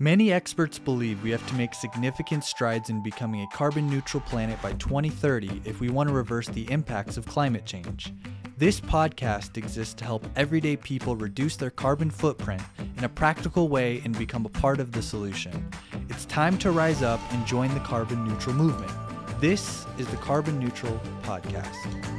Many experts believe we have to make significant strides in becoming a carbon-neutral planet by 2030 if we want to reverse the impacts of climate change. This podcast exists to help everyday people reduce their carbon footprint in a practical way and become a part of the solution. It's time to rise up and join the carbon-neutral movement. This is the Carbon Neutral Podcast.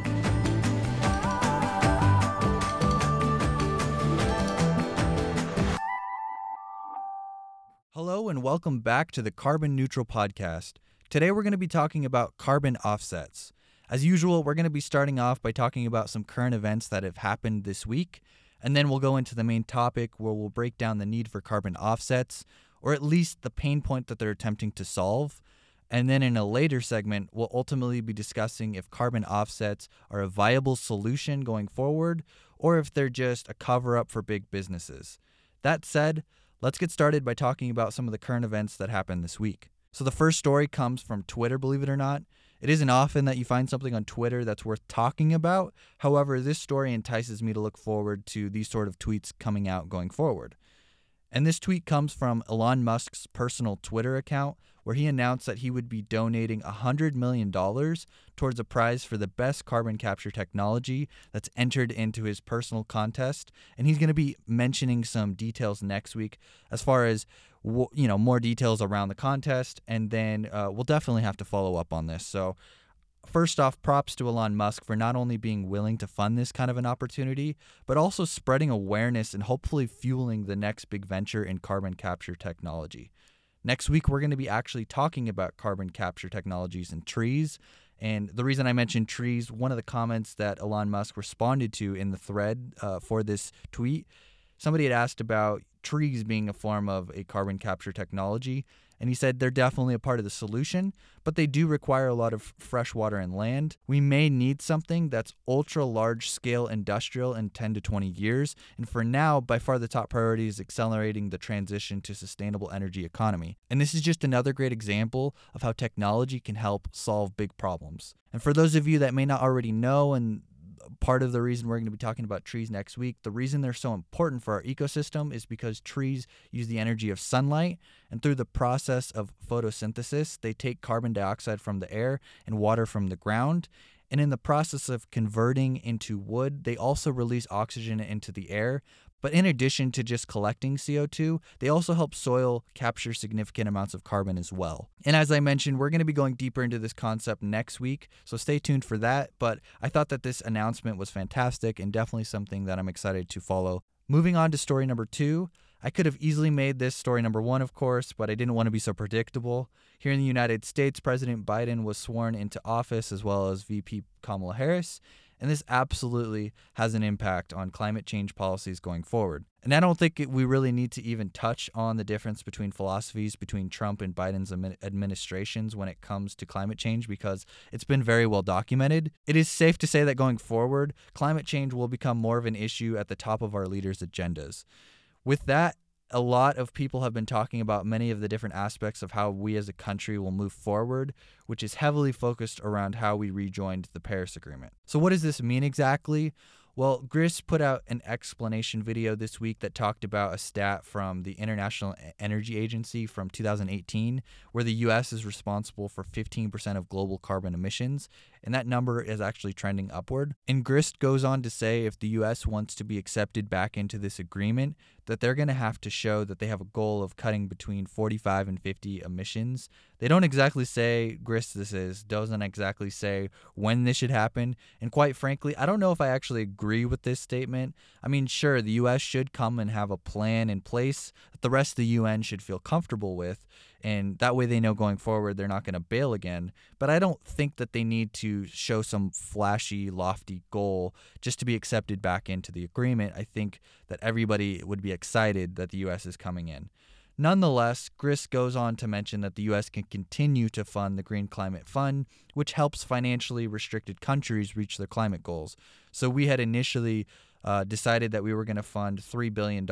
Hello and welcome back to the Carbon Neutral Podcast. Today we're going to be talking about carbon offsets. As usual, we're going to be starting off by talking about some current events that have happened this week, and then we'll go into the main topic where we'll break down the need for carbon offsets, or at least the pain point that they're attempting to solve. And then in a later segment, we'll ultimately be discussing if carbon offsets are a viable solution going forward, or if they're just a cover-up for big businesses. That said, let's get started by talking about some of the current events that happened this week. So the first story comes from Twitter, believe it or not. It isn't often that you find something on Twitter that's worth talking about. However, this story entices me to look forward to these sort of tweets coming out going forward. And this tweet comes from Elon Musk's personal Twitter account, where he announced that he would be donating $100 million towards a prize for the best carbon capture technology that's entered into his personal contest. And he's going to be mentioning some details next week as far as, more details around the contest. And then we'll definitely have to follow up on this. So first off, props to Elon Musk for not only being willing to fund this kind of an opportunity, but also spreading awareness and hopefully fueling the next big venture in carbon capture technology. Next week, we're going to be actually talking about carbon capture technologies in trees. And the reason I mentioned trees, one of the comments that Elon Musk responded to in the thread for this tweet, somebody had asked about trees being a form of a carbon capture technology. And he said they're definitely a part of the solution, but they do require a lot of fresh water and land. We may need something that's ultra large scale industrial in 10 to 20 years. And for now, by far the top priority is accelerating the transition to sustainable energy economy. And this is just another great example of how technology can help solve big problems. And for those of you that may not already know, and part of the reason we're going to be talking about trees next week, the reason they're so important for our ecosystem is because trees use the energy of sunlight, and through the process of photosynthesis, they take carbon dioxide from the air and water from the ground. And in the process of converting into wood, they also release oxygen into the air. But in addition to just collecting CO2, they also help soil capture significant amounts of carbon as well. And as I mentioned, we're going to be going deeper into this concept next week, so stay tuned for that. But I thought that this announcement was fantastic and definitely something that I'm excited to follow. Moving on to story number 2. I could have easily made this story number 1, of course, but I didn't want to be so predictable. Here in the United States, President Biden was sworn into office as well as VP Kamala Harris. And this absolutely has an impact on climate change policies going forward. And I don't think we really need to even touch on the difference between philosophies between Trump and Biden's administrations when it comes to climate change, because it's been very well documented. It is safe to say that going forward, climate change will become more of an issue at the top of our leaders' agendas. With that, a lot of people have been talking about many of the different aspects of how we as a country will move forward, which is heavily focused around how we rejoined the Paris Agreement. So what does this mean exactly? Well, Grist put out an explanation video this week that talked about a stat from the International Energy Agency from 2018, where the U.S. is responsible for 15% of global carbon emissions, and that number is actually trending upward. And Grist goes on to say if the U.S. wants to be accepted back into this agreement, that they're going to have to show that they have a goal of cutting between 45 and 50 emissions. They don't exactly say, Grist doesn't exactly say when this should happen. And quite frankly, I don't know if I actually agree with this statement. I mean, sure, the U.S. should come and have a plan in place that the rest of the UN should feel comfortable with. And that way they know going forward they're not going to bail again. But I don't think that they need to show some flashy, lofty goal just to be accepted back into the agreement. I think that everybody would be excited that the U.S. is coming in. Nonetheless, Grist goes on to mention that the U.S. can continue to fund the Green Climate Fund, which helps financially restricted countries reach their climate goals. So we had initially decided that we were going to fund $3 billion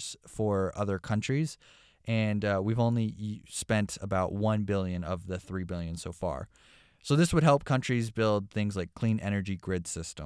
for other countries, and we've only spent about $1 billion of the $3 billion so far. So this would help countries build things like clean energy grid systems.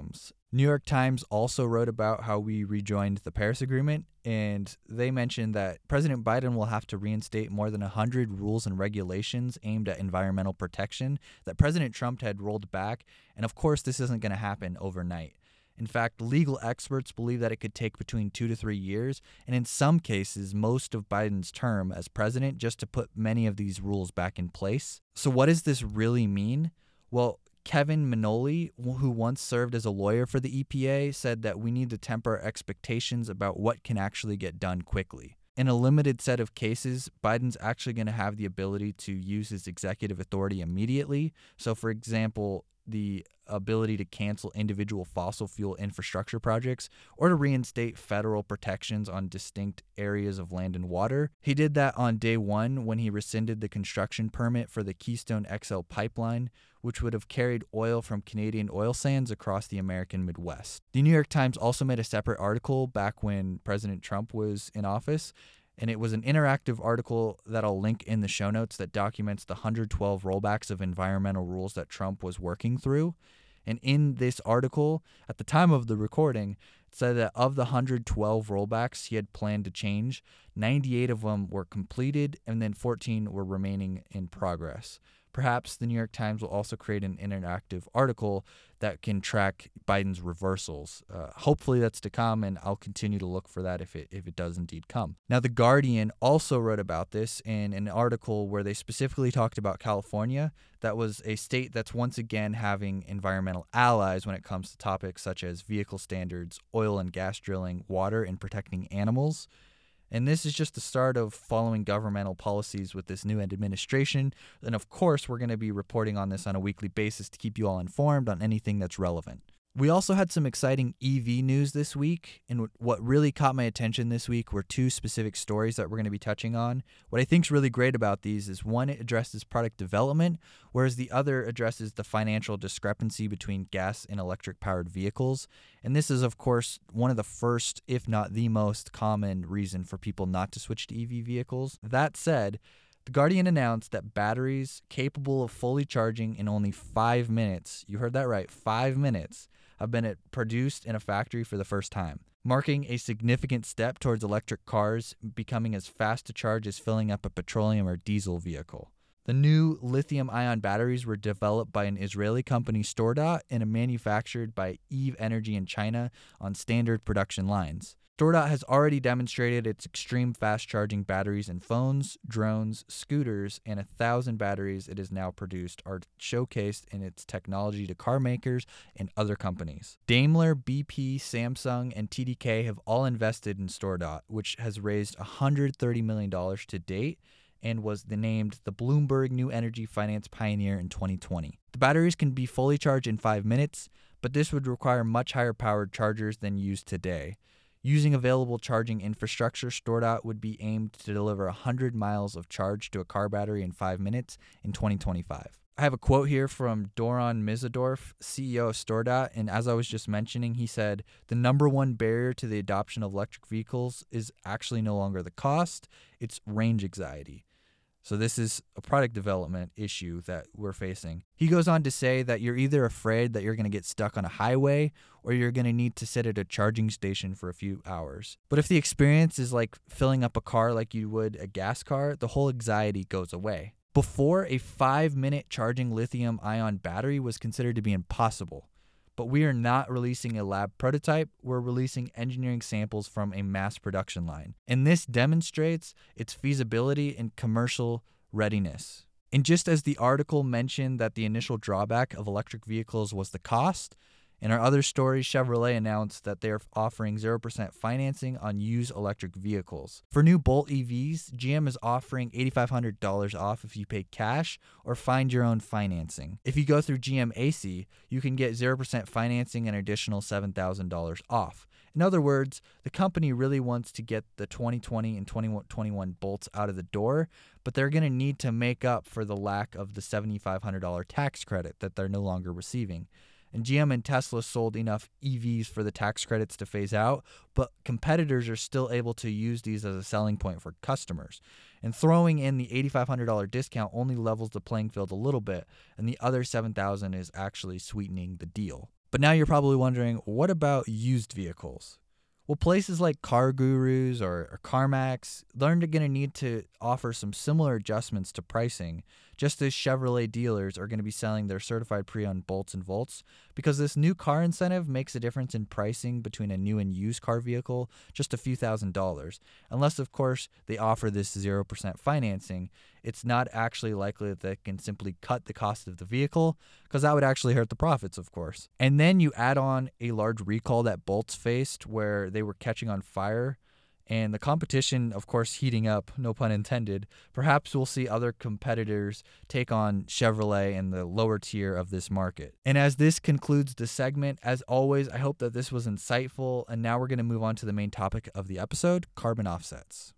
New York Times also wrote about how we rejoined the Paris Agreement, and they mentioned that President Biden will have to reinstate more than 100 rules and regulations aimed at environmental protection that President Trump had rolled back. And of course, this isn't going to happen overnight. In fact, legal experts believe that it could take between 2 to 3 years, and in some cases, most of Biden's term as president, just to put many of these rules back in place. So, what does this really mean? Well, Kevin Manoli, who once served as a lawyer for the EPA, said that we need to temper expectations about what can actually get done quickly. In a limited set of cases, Biden's actually going to have the ability to use his executive authority immediately. So, for example, the ability to cancel individual fossil fuel infrastructure projects or to reinstate federal protections on distinct areas of land and water. He did that on day one when he rescinded the construction permit for the Keystone XL pipeline, which would have carried oil from Canadian oil sands across the American Midwest. The New York Times also made a separate article back when President Trump was in office, and it was an interactive article that I'll link in the show notes that documents the 112 rollbacks of environmental rules that Trump was working through. And in this article, at the time of the recording, it said that of the 112 rollbacks he had planned to change, 98 of them were completed and then 14 were remaining in progress. Perhaps the New York Times will also create an interactive article that can track Biden's reversals. Hopefully that's to come, and I'll continue to look for that if it does indeed come. Now, The Guardian also wrote about this in an article where they specifically talked about California. That was a state that's once again having environmental allies when it comes to topics such as vehicle standards, oil and gas drilling, water, and protecting animals. And this is just the start of following governmental policies with this new administration. And of course, we're going to be reporting on this on a weekly basis to keep you all informed on anything that's relevant. We also had some exciting EV news this week, and what really caught my attention this week were two specific stories that we're going to be touching on. What I think is really great about these is one, it addresses product development, whereas the other addresses the financial discrepancy between gas and electric powered vehicles. And this is, of course, one of the first, if not the most common reason for people not to switch to EV vehicles. That said, The Guardian announced that batteries capable of fully charging in only 5 minutes, you heard that right, 5 minutes, have been produced in a factory for the first time, marking a significant step towards electric cars becoming as fast to charge as filling up a petroleum or diesel vehicle. The new lithium-ion batteries were developed by an Israeli company, StoreDot, and are manufactured by Eve Energy in China on standard production lines. StoreDot has already demonstrated its extreme fast-charging batteries in phones, drones, scooters, and 1,000 batteries it has now produced are showcased in its technology to car makers and other companies. Daimler, BP, Samsung, and TDK have all invested in StoreDot, which has raised $130 million to date and was named the Bloomberg New Energy Finance Pioneer in 2020. The batteries can be fully charged in 5 minutes, but this would require much higher powered chargers than used today. Using available charging infrastructure, StoreDot would be aimed to deliver 100 miles of charge to a car battery in 5 minutes in 2025. I have a quote here from Doron Mizadorf, CEO of StoreDot, and as I was just mentioning, he said, "The number one barrier to the adoption of electric vehicles is actually no longer the cost, it's range anxiety." So this is a product development issue that we're facing. He goes on to say that you're either afraid that you're going to get stuck on a highway or you're going to need to sit at a charging station for a few hours. But if the experience is like filling up a car like you would a gas car, the whole anxiety goes away. Before, a 5-minute charging lithium-ion battery was considered to be impossible. But we are not releasing a lab prototype, we're releasing engineering samples from a mass production line. And this demonstrates its feasibility and commercial readiness. And just as the article mentioned that the initial drawback of electric vehicles was the cost, in our other story, Chevrolet announced that they're offering 0% financing on used electric vehicles. For new Bolt EVs, GM is offering $8,500 off if you pay cash or find your own financing. If you go through GM AC, you can get 0% financing and an additional $7,000 off. In other words, the company really wants to get the 2020 and 2021 Bolts out of the door, but they're going to need to make up for the lack of the $7,500 tax credit that they're no longer receiving. And GM and Tesla sold enough EVs for the tax credits to phase out, but competitors are still able to use these as a selling point for customers. And throwing in the $8,500 discount only levels the playing field a little bit, and the other $7,000 is actually sweetening the deal. But now you're probably wondering, what about used vehicles? Well, places like Car Gurus or CarMax, they're going to need to offer some similar adjustments to pricing, just as Chevrolet dealers are going to be selling their certified pre-owned bolts and volts, because this new car incentive makes a difference in pricing between a new and used car vehicle just a few $1,000s. Unless, of course, they offer this 0% financing, it's not actually likely that they can simply cut the cost of the vehicle, because that would actually hurt the profits, of course. And then you add on a large recall that Bolts faced where they were catching on fire, and the competition, of course, heating up, no pun intended. Perhaps we'll see other competitors take on Chevrolet in the lower tier of this market. And as this concludes the segment, as always, I hope that this was insightful, and now we're going to move on to the main topic of the episode, carbon offsets.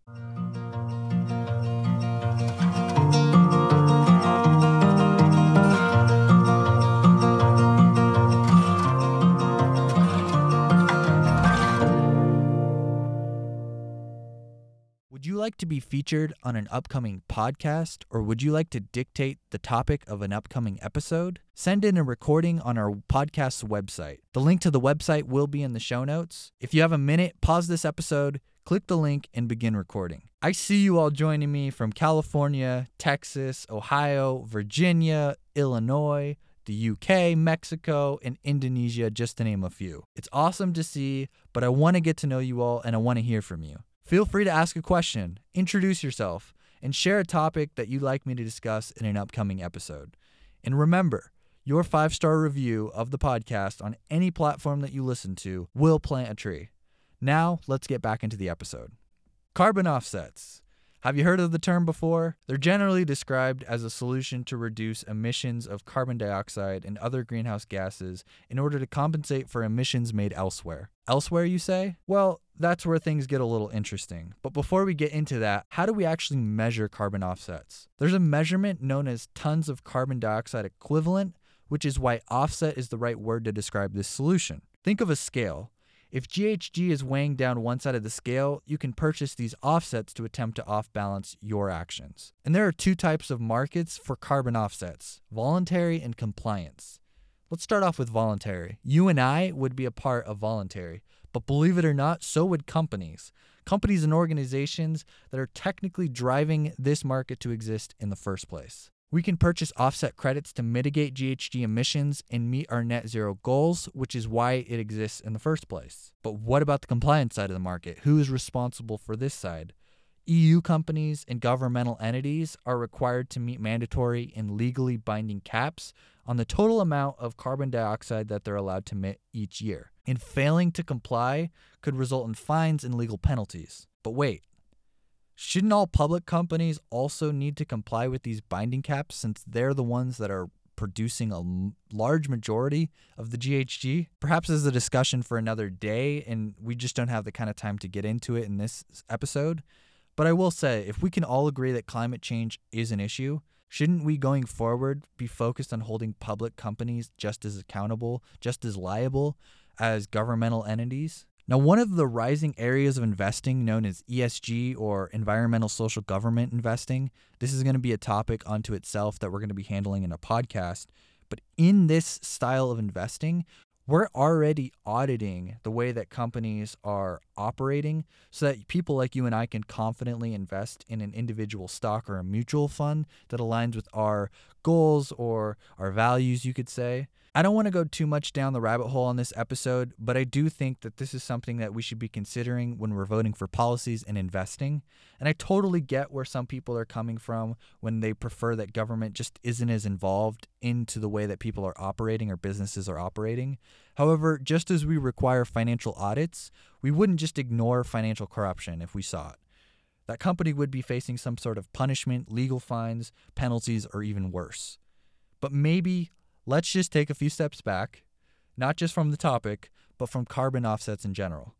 Would you like to be featured on an upcoming podcast, or would you like to dictate the topic of an upcoming episode? Send in a recording on our podcast's website. The link to the website will be in the show notes. If you have a minute, pause this episode, click the link, and begin recording. I see you all joining me from California, Texas, Ohio, Virginia, Illinois, the UK, Mexico, and Indonesia, just to name a few. It's awesome to see, but I want to get to know you all and I want to hear from you. Feel free to ask a question, introduce yourself, and share a topic that you'd like me to discuss in an upcoming episode. And remember, your 5-star review of the podcast on any platform that you listen to will plant a tree. Now, let's get back into the episode. Carbon offsets. Have you heard of the term before? They're generally described as a solution to reduce emissions of carbon dioxide and other greenhouse gases in order to compensate for emissions made elsewhere. Elsewhere, you say? Well, that's where things get a little interesting. But before we get into that, how do we actually measure carbon offsets? There's a measurement known as tons of carbon dioxide equivalent, which is why offset is the right word to describe this solution. Think of a scale. If GHG is weighing down one side of the scale, you can purchase these offsets to attempt to off-balance your actions. And there are 2 types of markets for carbon offsets, voluntary and compliance. Let's start off with voluntary. You and I would be a part of voluntary, but believe it or not, so would companies. Companies and organizations that are technically driving this market to exist in the first place. We can purchase offset credits to mitigate GHG emissions and meet our net zero goals, which is why it exists in the first place. But what about the compliance side of the market? Who is responsible for this side? EU companies and governmental entities are required to meet mandatory and legally binding caps on the total amount of carbon dioxide that they're allowed to emit each year. And failing to comply could result in fines and legal penalties. But wait. Shouldn't all public companies also need to comply with these binding caps since they're the ones that are producing a large majority of the GHG? Perhaps as a discussion for another day, and we just don't have the kind of time to get into it in this episode. But I will say, if we can all agree that climate change is an issue, shouldn't we going forward be focused on holding public companies just as accountable, just as liable as governmental entities? Now, one of the rising areas of investing known as ESG or environmental social government investing, this is going to be a topic unto itself that we're going to be handling in a podcast. But in this style of investing, we're already auditing the way that companies are operating so that people like you and I can confidently invest in an individual stock or a mutual fund that aligns with our goals or our values, you could say. I don't want to go too much down the rabbit hole on this episode, but I do think that this is something that we should be considering when we're voting for policies and investing. And I totally get where some people are coming from when they prefer that government just isn't as involved into the way that people are operating or businesses are operating. However, just as we require financial audits, we wouldn't just ignore financial corruption if we saw it. That company would be facing some sort of punishment, legal fines, penalties, or even worse. But maybe let's just take a few steps back, not just from the topic, but from carbon offsets in general.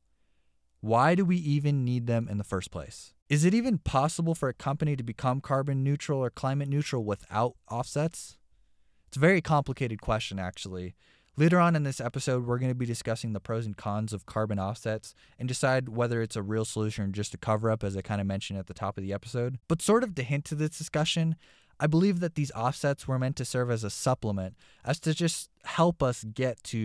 Why do we even need them in the first place? Is it even possible for a company to become carbon neutral or climate neutral without offsets? It's a very complicated question, actually. Later on in this episode, we're going to be discussing the pros and cons of carbon offsets and decide whether it's a real solution or just a cover-up, as I kind of mentioned at the top of the episode. But sort of to hint to this discussion, I believe that these offsets were meant to serve as a supplement, as to just help us get to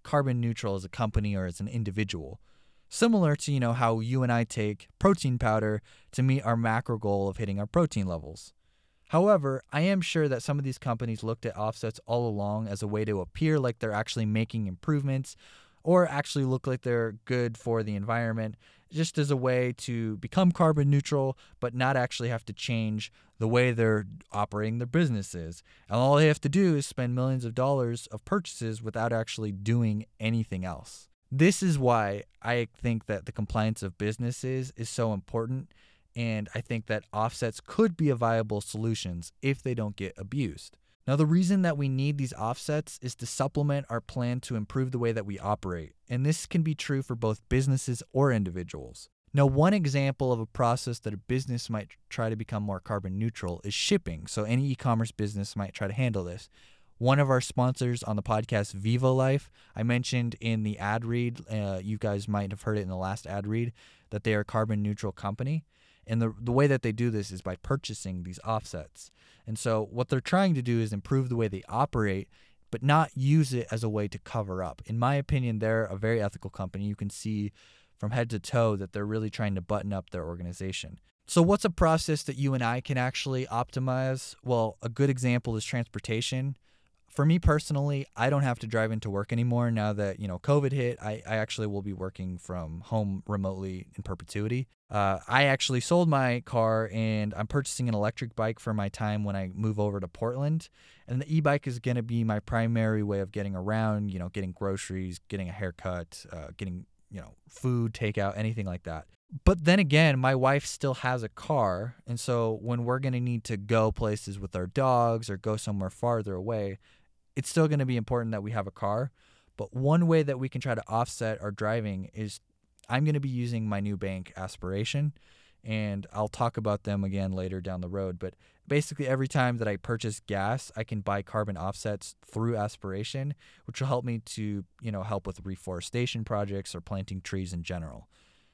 carbon neutral as a company or as an individual. Similar to, how you and I take protein powder to meet our macro goal of hitting our protein levels. However, I am sure that some of these companies looked at offsets all along as a way to appear like they're actually making improvements or actually look like they're good for the environment, just as a way to become carbon neutral but not actually have to change the way they're operating their businesses. And all they have to do is spend millions of dollars of purchases without actually doing anything else. This is why I think that the compliance of businesses is so important, and I think that offsets could be a viable solution if they don't get abused. Now, the reason that we need these offsets is to supplement our plan to improve the way that we operate, and this can be true for both businesses or individuals. Now, one example of a process that a business might try to become more carbon neutral is shipping, so any e-commerce business might try to handle this. One of our sponsors on the podcast, Viva Life, I mentioned in the ad read, you guys might have heard it in the last ad read, that they are a carbon neutral company. And the way that they do this is by purchasing these offsets. And so what they're trying to do is improve the way they operate, but not use it as a way to cover up. In my opinion, they're a very ethical company. You can see from head to toe that they're really trying to button up their organization. So what's a process that you and I can actually optimize? Well, a good example is transportation. For me personally, I don't have to drive into work anymore now that, COVID hit. I actually will be working from home remotely in perpetuity. I actually sold my car and I'm purchasing an electric bike for my time when I move over to Portland. And the e-bike is going to be my primary way of getting around, getting groceries, getting a haircut, getting, food, takeout, anything like that. But then again, my wife still has a car. And so when we're going to need to go places with our dogs or go somewhere farther away, it's still going to be important that we have a car. But one way that we can try to offset our driving is I'm going to be using my new bank, Aspiration, and I'll talk about them again later down the road. But basically every time that I purchase gas, I can buy carbon offsets through Aspiration, which will help me to, help with reforestation projects or planting trees in general.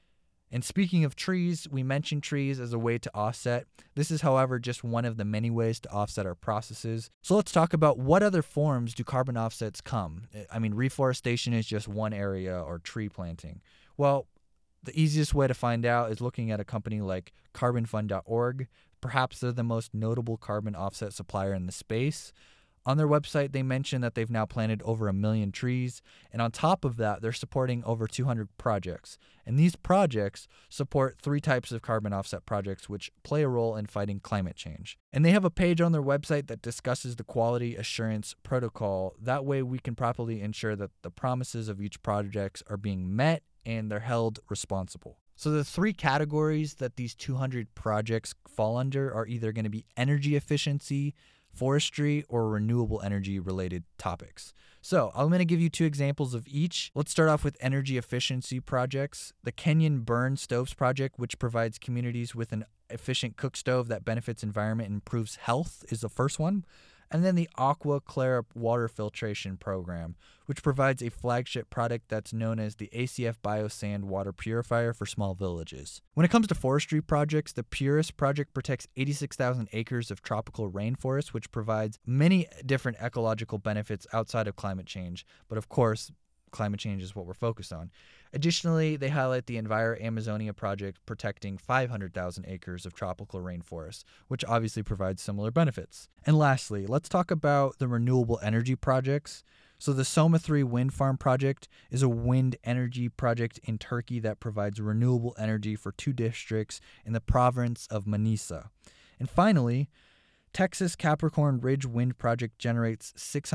And speaking of trees, we mentioned trees as a way to offset. This is, however, just one of the many ways to offset our processes. So let's talk about what other forms do carbon offsets come. I mean, reforestation is just one area, or tree planting. Well, the easiest way to find out is looking at a company like carbonfund.org. Perhaps they're the most notable carbon offset supplier in the space. On their website, they mention that they've now planted over 1 million trees, and on top of that, they're supporting over 200 projects. And these projects support 3 types of carbon offset projects which play a role in fighting climate change. And they have a page on their website that discusses the quality assurance protocol. That way we can properly ensure that the promises of each project are being met and they're held responsible. So the 3 categories that these 200 projects fall under are either going to be energy efficiency, forestry, or renewable energy related topics. So I'm going to give you 2 examples of each. Let's start off with energy efficiency projects. The Kenyon Burn Stoves project, which provides communities with an efficient cook stove that benefits environment and improves health, is the first one. And then the Aqua Clara water filtration program, which provides a flagship product that's known as the ACF Biosand water purifier for small villages. When it comes to forestry projects, the Purus project protects 86,000 acres of tropical rainforest, which provides many different ecological benefits outside of climate change. But of course, climate change is what we're focused on. Additionally, they highlight the Enviro Amazonia project protecting 500,000 acres of tropical rainforest, which obviously provides similar benefits. And lastly, let's talk about the renewable energy projects. So the Soma 3 wind farm project is a wind energy project in Turkey that provides renewable energy for 2 districts in the province of Manisa. And finally, Texas Capricorn Ridge Wind Project generates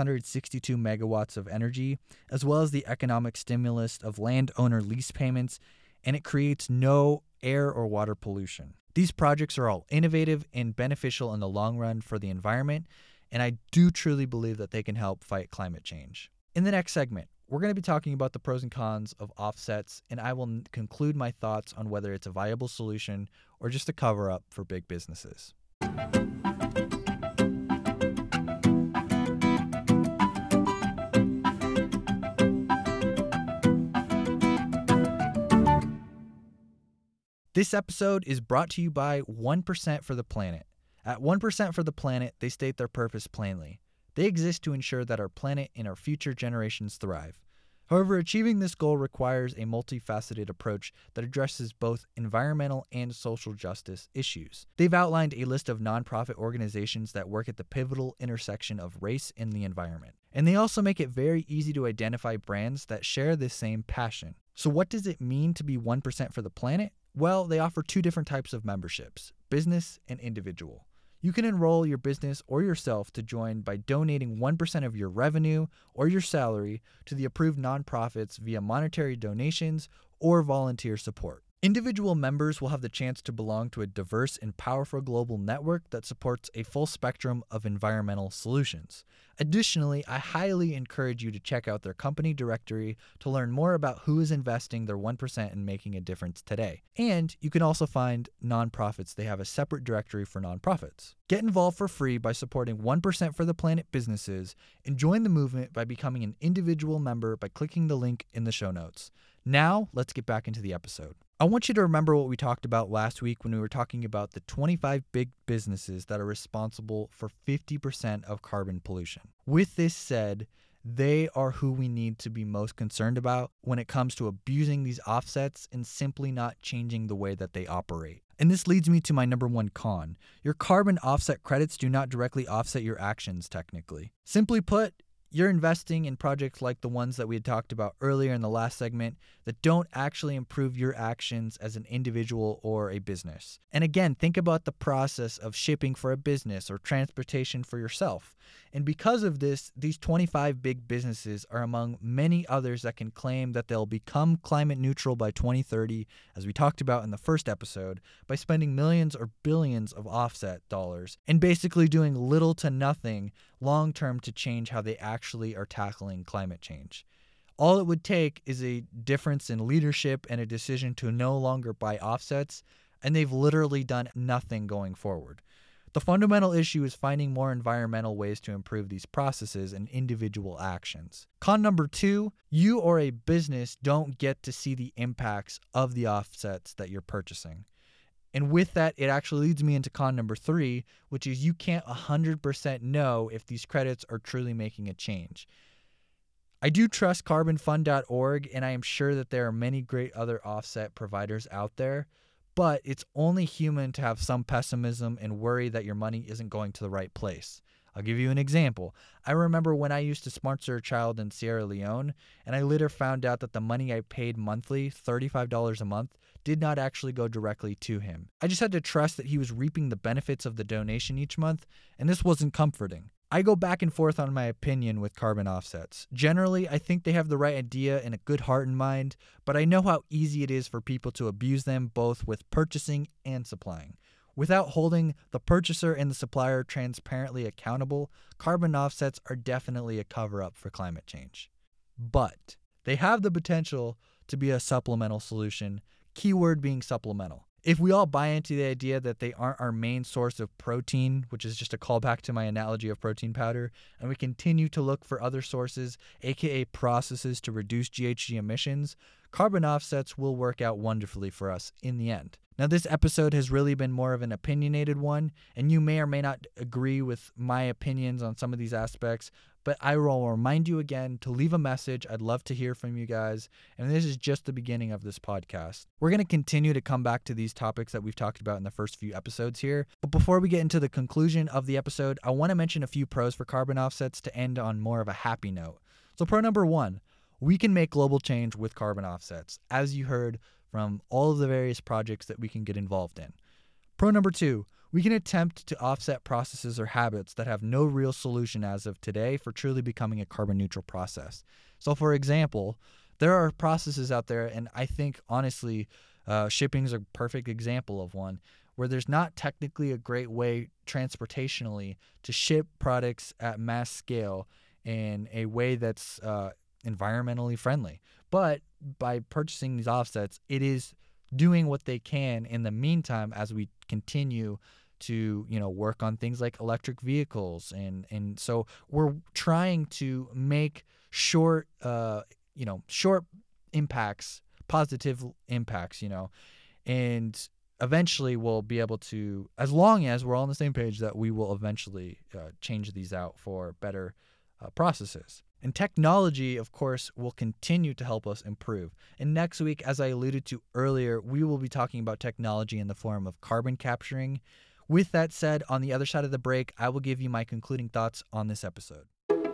662 megawatts of energy, as well as the economic stimulus of landowner lease payments, and it creates no air or water pollution. These projects are all innovative and beneficial in the long run for the environment, and I do truly believe that they can help fight climate change. In the next segment, we're going to be talking about the pros and cons of offsets, and I will conclude my thoughts on whether it's a viable solution or just a cover-up for big businesses. This episode is brought to you by 1% for the Planet. At 1% for the Planet, they state their purpose plainly. They exist to ensure that our planet and our future generations thrive. However, achieving this goal requires a multifaceted approach that addresses both environmental and social justice issues. They've outlined a list of nonprofit organizations that work at the pivotal intersection of race and the environment. And they also make it very easy to identify brands that share this same passion. So what does it mean to be 1% for the planet? Well, they offer two different types of memberships, business and individual. You can enroll your business or yourself to join by donating 1% of your revenue or your salary to the approved nonprofits via monetary donations or volunteer support. Individual members will have the chance to belong to a diverse and powerful global network that supports a full spectrum of environmental solutions. Additionally, I highly encourage you to check out their company directory to learn more about who is investing their 1% and making a difference today. And you can also find nonprofits. They have a separate directory for nonprofits. Get involved for free by supporting 1% for the Planet businesses and join the movement by becoming an individual member by clicking the link in the show notes. Now, let's get back into the episode. I want you to remember what we talked about last week when we were talking about the 25 big businesses that are responsible for 50% of carbon pollution. With this said, they are who we need to be most concerned about when it comes to abusing these offsets and simply not changing the way that they operate. And this leads me to my number one con. Your carbon offset credits do not directly offset your actions technically. Simply put, you're investing in projects like the ones that we had talked about earlier in the last segment that don't actually improve your actions as an individual or a business. And again, think about the process of shipping for a business or transportation for yourself. And because of this, these 25 big businesses are among many others that can claim that they'll become climate neutral by 2030, as we talked about in the first episode, by spending millions or billions of offset dollars and basically doing little to nothing long term to change how they actually are tackling climate change. All it would take is a difference in leadership and a decision to no longer buy offsets, and they've literally done nothing going forward. The fundamental issue is finding more environmental ways to improve these processes and individual actions. Con number 2, you or a business don't get to see the impacts of the offsets that you're purchasing. And with that, it actually leads me into con number 3, which is you can't 100% know if these credits are truly making a change. I do trust carbonfund.org, and I am sure that there are many great other offset providers out there, but it's only human to have some pessimism and worry that your money isn't going to the right place. I'll give you an example. I remember when I used to sponsor a child in Sierra Leone, and I later found out that the money I paid monthly, $35 a month, did not actually go directly to him. I just had to trust that he was reaping the benefits of the donation each month, and this wasn't comforting. I go back and forth on my opinion with carbon offsets. Generally, I think they have the right idea and a good heart and mind, but I know how easy it is for people to abuse them both with purchasing and supplying. Without holding the purchaser and the supplier transparently accountable, carbon offsets are definitely a cover-up for climate change. But they have the potential to be a supplemental solution, keyword being supplemental. If we all buy into the idea that they aren't our main source of protein, which is just a callback to my analogy of protein powder, and we continue to look for other sources, aka processes to reduce GHG emissions, carbon offsets will work out wonderfully for us in the end. Now, this episode has really been more of an opinionated one, and you may or may not agree with my opinions on some of these aspects, but I will remind you again to leave a message. I'd love to hear from you guys, and this is just the beginning of this podcast. We're going to continue to come back to these topics that we've talked about in the first few episodes here, but before we get into the conclusion of the episode, I want to mention a few pros for carbon offsets to end on more of a happy note. So pro number 1, we can make global change with carbon offsets, as you heard from all of the various projects that we can get involved in. Pro number 2, we can attempt to offset processes or habits that have no real solution as of today for truly becoming a carbon neutral process. So for example, there are processes out there, and I think honestly, shipping is a perfect example of one, where there's not technically a great way transportationally to ship products at mass scale in a way that's environmentally friendly. But by purchasing these offsets, it is doing what they can in the meantime as we continue to work on things like electric vehicles, and so we're trying to make short impacts, positive impacts, and eventually we'll be able to, as long as we're all on the same page, that we will eventually change these out for better processes. And technology, of course, will continue to help us improve. And next week, as I alluded to earlier, we will be talking about technology in the form of carbon capturing. With that said, on the other side of the break, I will give you my concluding thoughts on this episode.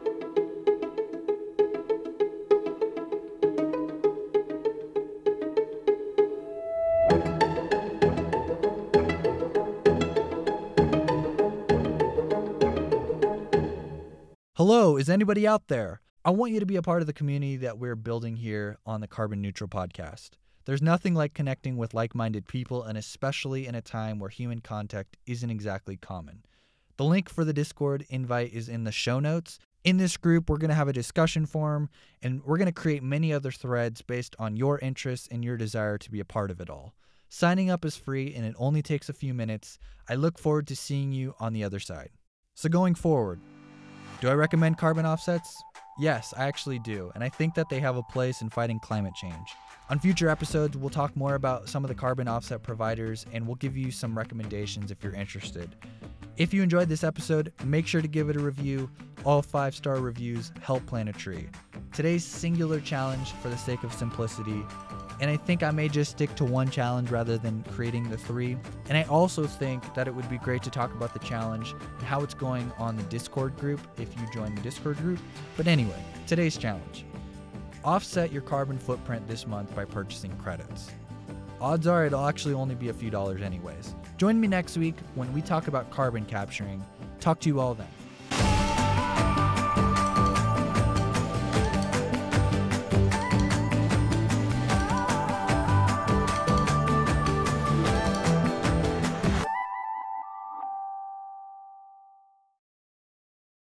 Hello, is anybody out there? I want you to be a part of the community that we're building here on the Carbon Neutral Podcast. There's nothing like connecting with like-minded people, and especially in a time where human contact isn't exactly common. The link for the Discord invite is in the show notes. In this group, we're going to have a discussion forum, and we're going to create many other threads based on your interests and your desire to be a part of it all. Signing up is free, and it only takes a few minutes. I look forward to seeing you on the other side. So going forward, do I recommend carbon offsets? Yes, I actually do, and I think that they have a place in fighting climate change. On future episodes, we'll talk more about some of the carbon offset providers, and we'll give you some recommendations if you're interested. If you enjoyed this episode, make sure to give it a review. All 5-star reviews help plant a tree. Today's singular challenge for the sake of simplicity, and I think I may just stick to one challenge rather than creating the 3. And I also think that it would be great to talk about the challenge and how it's going on the Discord group if you join the Discord group. But anyway, today's challenge. Offset your carbon footprint this month by purchasing credits. Odds are it'll actually only be a few dollars anyways. Join me next week when we talk about carbon capturing. Talk to you all then.